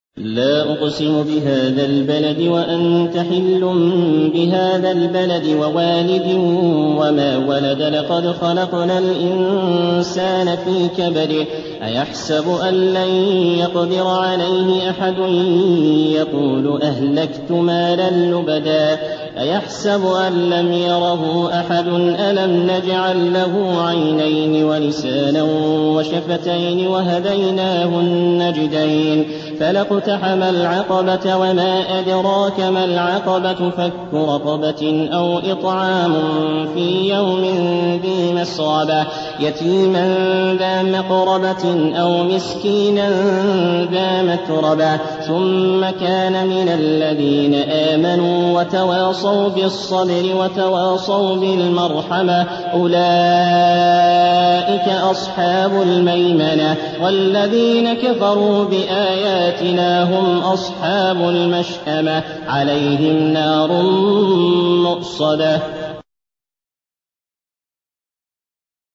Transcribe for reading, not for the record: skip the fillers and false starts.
لا أقسم بهذا البلد وأنت حل بهذا البلد ووالد وما ولد لقد خلقنا الإنسان في كبد أيحسب أن لن يقدر عليه أحد يقول أهلكت مالا لبدا أيحسب أن لم يره أحد ألم نجعل له عينين ولسانا وشفتين وهديناه النجدين فلاقتحم العقبة وما أدراك ما العقبة فك رقبة أو إطعام في يوم ذي مسغبة يتيما ذا مقربة أو مسكينا ذا متربة ثم كان من الذين آمنوا وتواصوا بالصبر وتواصوا بالمرحمة أولئك أصحاب الميمنة والذين كفروا بآياتنا هم أصحاب المشأمة عليهم نار مؤصدة